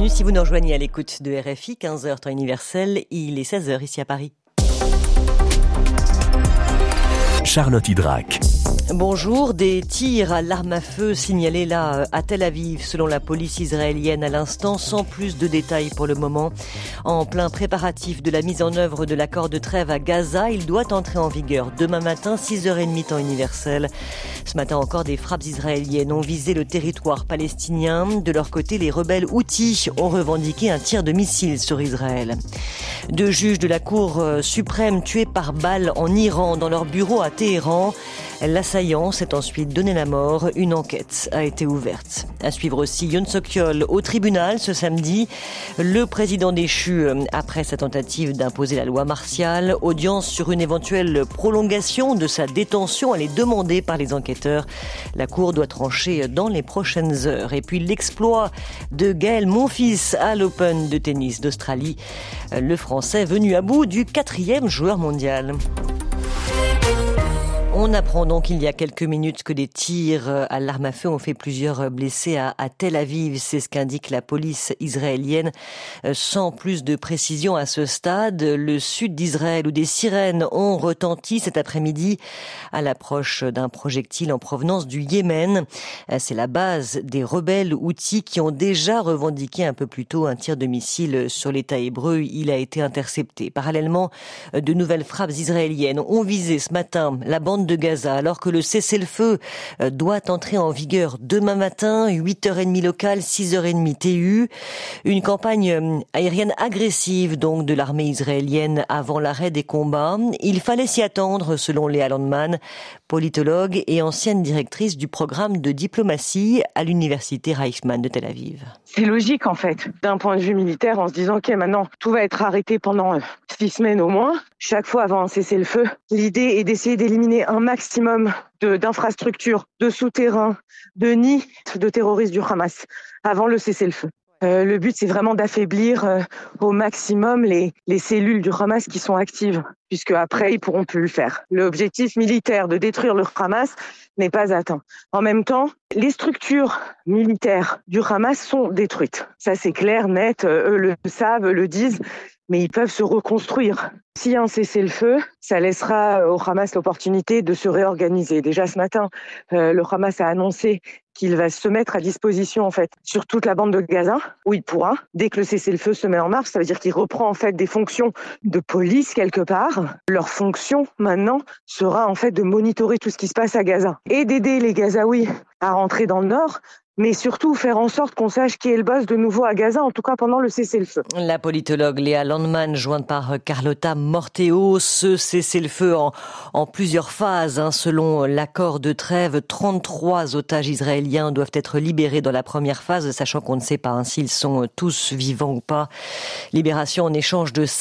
Bienvenue si vous nous rejoignez à l'écoute de RFI, 15h temps universel, il est 16h ici à Paris. Charlotte Hydrac. Bonjour, des tirs à l'arme à feu signalés là à Tel Aviv selon la police israélienne à l'instant, sans plus de détails pour le moment. En plein préparatif de la mise en œuvre de l'accord de trêve à Gaza, il doit entrer en vigueur demain matin, 6h30 temps universel. Ce matin encore, des frappes israéliennes ont visé le territoire palestinien. De leur côté, les rebelles Houthis ont revendiqué un tir de missile sur Israël. Deux juges de la Cour suprême tués par balle en Iran dans leur bureau à Téhéran. L'assaillant s'est ensuite donné la mort. Une enquête a été ouverte. À suivre aussi Yoon Suk-yeol au tribunal ce samedi. Le président déchu après sa tentative d'imposer la loi martiale. Audience sur une éventuelle prolongation de sa détention. Elle est demandée par les enquêteurs. La Cour doit trancher dans les prochaines heures. Et puis l'exploit de Gaël Monfils à l'Open de tennis d'Australie. Le Français venu à bout du 4e joueur mondial. On apprend donc il y a quelques minutes que des tirs à l'arme à feu ont fait plusieurs blessés à Tel Aviv. C'est ce qu'indique la police israélienne. Sans plus de précision à ce stade, le sud d'Israël où des sirènes ont retenti cet après-midi à l'approche d'un projectile en provenance du Yémen. C'est la base des rebelles Houthis qui ont déjà revendiqué un peu plus tôt un tir de missile sur l'État hébreu. Il a été intercepté. Parallèlement, de nouvelles frappes israéliennes ont visé ce matin la bande de Gaza, alors que le cessez-le-feu doit entrer en vigueur demain matin, 8h30 locale, 6h30 TU. Une campagne aérienne agressive donc de l'armée israélienne avant l'arrêt des combats. Il fallait s'y attendre, selon Léa Landman, politologue et ancienne directrice du programme de diplomatie à l'université Reichmann de Tel Aviv. C'est logique en fait, d'un point de vue militaire, en se disant ok, maintenant tout va être arrêté pendant 6 semaines au moins. Chaque fois avant un cessez-le-feu, l'idée est d'essayer d'éliminer un maximum d'infrastructures, de souterrains, de nids de terroristes du Hamas avant le cessez-le-feu. Le but, c'est vraiment d'affaiblir au maximum les cellules du Hamas qui sont actives, puisque après, ils pourront plus le faire. L'objectif militaire de détruire le Hamas n'est pas atteint. En même temps, les structures militaires du Hamas sont détruites. Ça, c'est clair, net, eux le savent, le disent, mais ils peuvent se reconstruire. S'il y a un cessez-le-feu, ça laissera au Hamas l'opportunité de se réorganiser. Déjà ce matin, le Hamas a annoncé qu'il va se mettre à disposition en fait sur toute la bande de Gaza, où il pourra, dès que le cessez-le-feu se met en marche, ça veut dire qu'il reprend en fait des fonctions de police quelque part. Leur fonction maintenant sera en fait de monitorer tout ce qui se passe à Gaza et d'aider les Gazaouis à rentrer dans le nord, mais surtout faire en sorte qu'on sache qui est le boss de nouveau à Gaza, en tout cas pendant le cessez-le-feu. La politologue Léa Landman, jointe par Carlotta Morteo, ce cessez-le-feu en plusieurs phases. Selon l'accord de trêve, 33 otages israéliens doivent être libérés dans la première phase, sachant qu'on ne sait pas s'ils sont tous vivants ou pas. Libération en échange de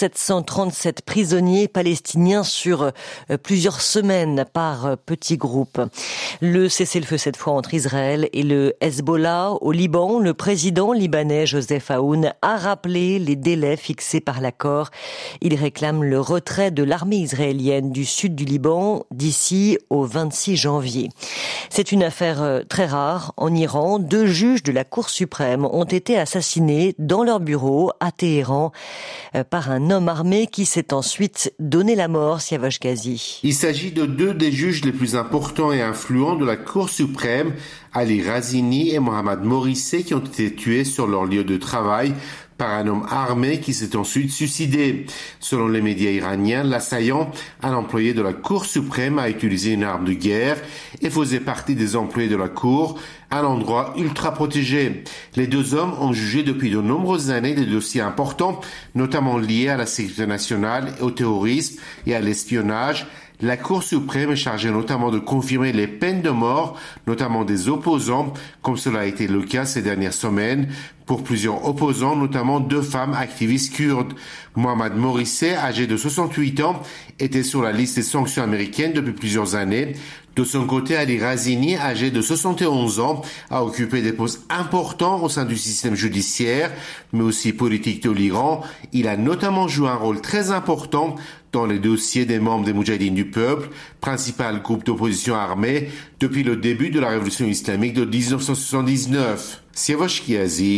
737 prisonniers palestiniens sur plusieurs semaines par petits groupes. Le cessez-le-feu cette fois entre Israël et le Hezbollah au Liban. Le président libanais Joseph Aoun a rappelé les délais fixés par l'accord. Il réclame le retrait de l'armée israélienne du sud du Liban d'ici au 26 janvier. C'est une affaire très rare. En Iran, 2 juges de la Cour suprême ont été assassinés dans leur bureau à Téhéran par un homme armé qui s'est ensuite donné la mort, Siavash Ghazi. Il s'agit de 2 des juges les plus importants et influents de la Cour suprême, Ali Razini et Mohammad Morissé, qui ont été tués sur leur lieu de travail par un homme armé qui s'est ensuite suicidé. Selon les médias iraniens, l'assaillant, un employé de la Cour suprême, a utilisé une arme de guerre et faisait partie des employés de la Cour, un endroit ultra protégé. Les 2 hommes ont jugé depuis de nombreuses années des dossiers importants, notamment liés à la sécurité nationale, au terrorisme et à l'espionnage. La Cour suprême est chargée notamment de confirmer les peines de mort, notamment des opposants, comme cela a été le cas ces dernières semaines, pour plusieurs opposants, notamment 2 femmes activistes kurdes. Mohammad Morissé, âgé de 68 ans, était sur la liste des sanctions américaines depuis plusieurs années. De son côté, Ali Razini, âgé de 71 ans, a occupé des postes importants au sein du système judiciaire, mais aussi politique de l'Iran. Il a notamment joué un rôle très important dans les dossiers des membres des Moudjahidines du peuple, principal groupe d'opposition armée depuis le début de la révolution islamique de 1979. Siavash Ghazi,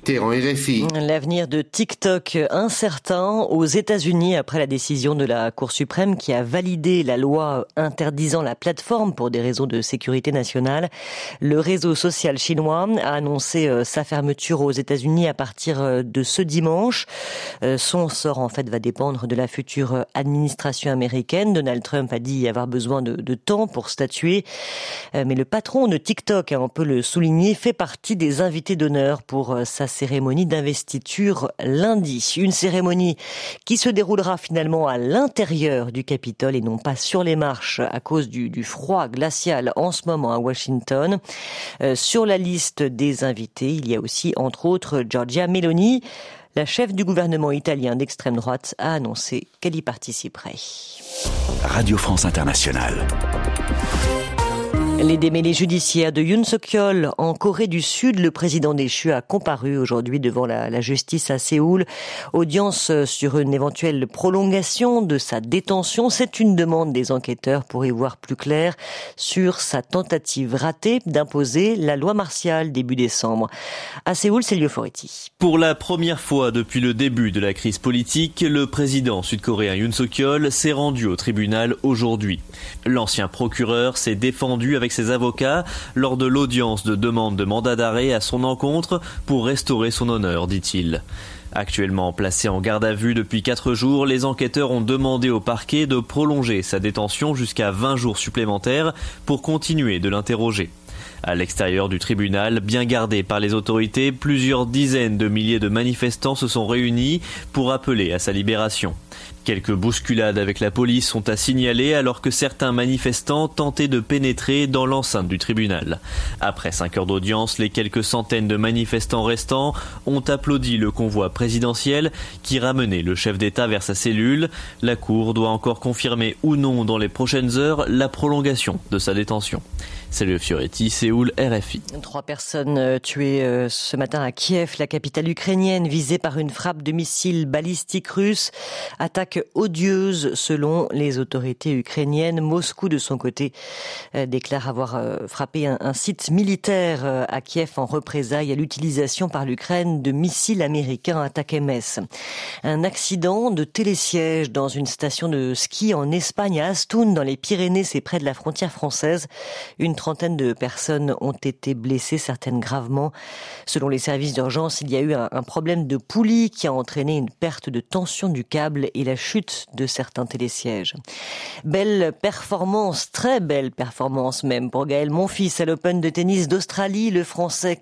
Téhéran, RFI. L'avenir de TikTok incertain aux États-Unis après la décision de la Cour suprême qui a validé la loi interdisant la plateforme pour des raisons de sécurité nationale. Le réseau social chinois a annoncé sa fermeture aux États-Unis à partir de ce dimanche. Son sort en fait va dépendre de la future administration américaine. Donald Trump a dit avoir besoin de temps pour statuer. Mais le patron de TikTok, on peut le souligner, fait partie des invités d'honneur pour sa cérémonie d'investiture lundi. Une cérémonie qui se déroulera finalement à l'intérieur du Capitole et non pas sur les marches à cause du froid glacial en ce moment à Washington. Sur la liste des invités, il y a aussi entre autres Giorgia Meloni. La chef du gouvernement italien d'extrême droite a annoncé qu'elle y participerait. Radio France Internationale. Les démêlés judiciaires de Yoon Suk-yeol en Corée du Sud, le président déchu a comparu aujourd'hui devant la justice à Séoul. Audience sur une éventuelle prolongation de sa détention. C'est une demande des enquêteurs pour y voir plus clair sur sa tentative ratée d'imposer la loi martiale début décembre. À Séoul, c'est Lieu Foretti. Pour la première fois depuis le début de la crise politique, le président sud-coréen Yoon Suk-yeol s'est rendu au tribunal aujourd'hui. L'ancien procureur s'est défendu avec ses avocats lors de l'audience de demande de mandat d'arrêt à son encontre pour restaurer son honneur, dit-il. Actuellement placé en garde à vue depuis 4 jours, les enquêteurs ont demandé au parquet de prolonger sa détention jusqu'à 20 jours supplémentaires pour continuer de l'interroger. À l'extérieur du tribunal, bien gardé par les autorités, plusieurs dizaines de milliers de manifestants se sont réunis pour appeler à sa libération. Quelques bousculades avec la police sont à signaler alors que certains manifestants tentaient de pénétrer dans l'enceinte du tribunal. Après 5 heures d'audience, les quelques centaines de manifestants restants ont applaudi le convoi présidentiel qui ramenait le chef d'État vers sa cellule. La Cour doit encore confirmer ou non dans les prochaines heures la prolongation de sa détention. C'est Lieu Foretti, Séoul, RFI. 3 personnes tuées ce matin à Kiev, la capitale ukrainienne, visée par une frappe de missiles balistiques russes. Attaque odieuse selon les autorités ukrainiennes. Moscou, de son côté, déclare avoir frappé un site militaire à Kiev en représailles à l'utilisation par l'Ukraine de missiles américains ATACMS. Un accident de télésiège dans une station de ski en Espagne, à Astún, dans les Pyrénées, c'est près de la frontière française. Une trentaine de personnes ont été blessées, certaines gravement. Selon les services d'urgence, il y a eu un problème de poulie qui a entraîné une perte de tension du câble et la chute de certains télésièges. Belle performance, très belle performance même pour Gaël Monfils à l'Open de tennis d'Australie. Le Français,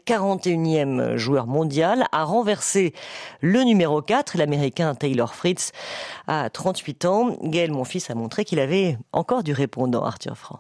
41e joueur mondial, a renversé le numéro 4, l'Américain Taylor Fritz, à 38 ans. Gaël Monfils a montré qu'il avait encore du répondant, Arthur Franc.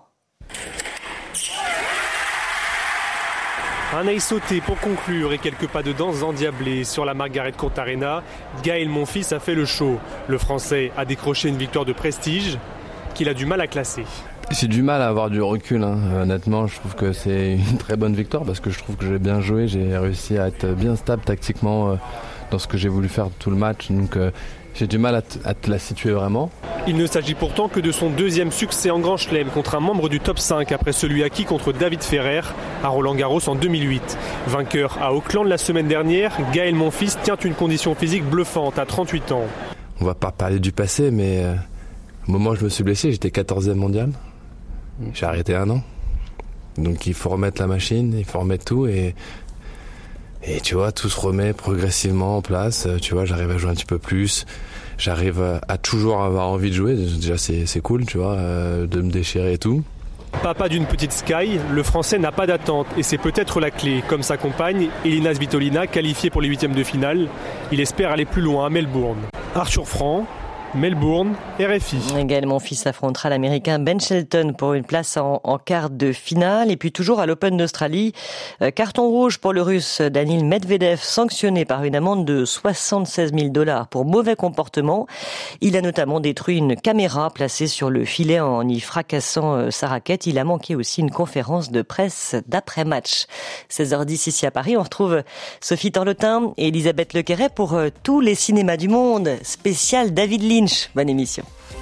Un ace sauté pour conclure et quelques pas de danse endiablés sur la Margaret Court Arena. Gaël Monfils a fait le show. Le Français a décroché une victoire de prestige qu'il a du mal à classer. J'ai du mal à avoir du recul, honnêtement. Je trouve que c'est une très bonne victoire parce que je trouve que j'ai bien joué. J'ai réussi à être bien stable tactiquement dans ce que j'ai voulu faire tout le match. Donc j'ai du mal à te la situer vraiment. Il ne s'agit pourtant que de son 2e succès en Grand Chelem contre un membre du top 5 après celui acquis contre David Ferrer à Roland-Garros en 2008. Vainqueur à Auckland la semaine dernière, Gaël Monfils tient une condition physique bluffante à 38 ans. On va pas parler du passé, mais au moment où je me suis blessé, j'étais 14e mondial. J'ai arrêté 1 an. Donc il faut remettre la machine, il faut remettre tout et tu vois, tout se remet progressivement en place. Tu vois, j'arrive à jouer un petit peu plus. J'arrive à toujours avoir envie de jouer. Déjà, c'est cool, tu vois, de me déchirer et tout. Papa d'une petite Sky, le Français n'a pas d'attente et c'est peut-être la clé. Comme sa compagne, Elina Svitolina, qualifiée pour les 8e de finale, il espère aller plus loin à Melbourne. Arthur Franc, Melbourne, RFI. Gaël Monfils affrontera l'Américain Ben Shelton pour une place en quart de finale. Et puis toujours à l'Open d'Australie, carton rouge pour le Russe Daniil Medvedev, sanctionné par une amende de $76 000 pour mauvais comportement. Il a notamment détruit une caméra placée sur le filet en y fracassant sa raquette. Il a manqué aussi une conférence de presse d'après-match. 16h10 ici à Paris, on retrouve Sophie Torlotin et Elisabeth Lequeret pour tous les cinémas du monde. Spécial David Lynch. Bonne émission.